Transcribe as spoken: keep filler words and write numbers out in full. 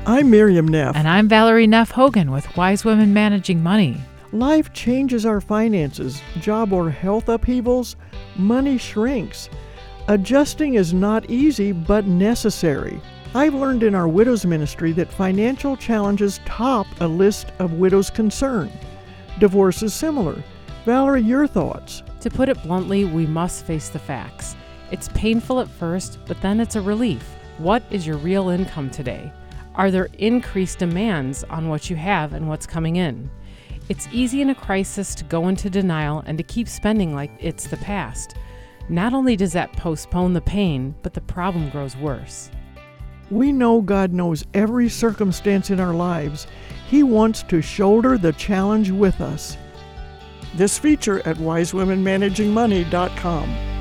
I'm Miriam Neff. And I'm Valerie Neff Hogan with Wise Women Managing Money. Life changes our finances, job or health upheavals, money shrinks. Adjusting is not easy, but necessary. I've learned in our widows ministry that financial challenges top a list of widows' concern. Divorce is similar. Valerie, your thoughts? To put it bluntly, we must face the facts. It's painful at first, but then it's a relief. What is your real income today? Are there increased demands on what you have and what's coming in? It's easy in a crisis to go into denial and to keep spending like it's the past. Not only does that postpone the pain, but the problem grows worse. We know God knows every circumstance in our lives. He wants to shoulder the challenge with us. This feature at wise women managing money dot com.